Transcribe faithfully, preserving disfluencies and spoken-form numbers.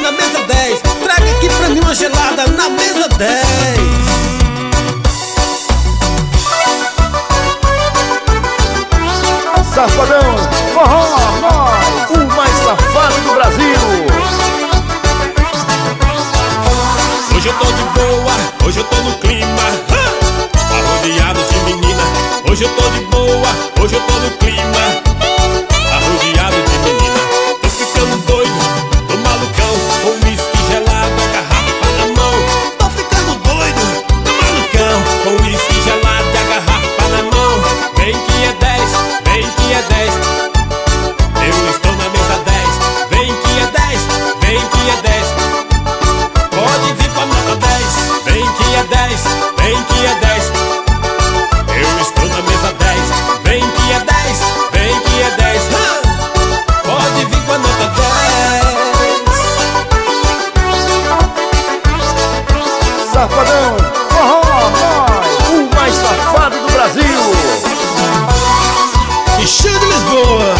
na mesa dez. Traga aqui pra mim uma gelada na mesa dez. Safadão, forró, nós, o mais safado do Brasil. Hoje eu tô de boa, hoje eu tô no clima, arrodeado de menina. Hoje eu tô de boa, hoje eu tô no clima, arrodeado de menina. Tô ficando doido, tô malucão, com uísque gelado, a garrafa na mão. Tô ficando doido, tô malucão, com uísque gelado, a garrafa na mão. Vem que é dez, vem que é dez. Eu estou na mesa dez. Vem que é dez, vem que é dez. Pode vir com a nota dez. Vem que é dez, vem que é dez. Eu estou na mesa dez. Vem que é dez, vem que é dez. Pode vir com a nota dez. Safadão, forró, nós, o mais safado do Brasil. E cheio de Lisboa.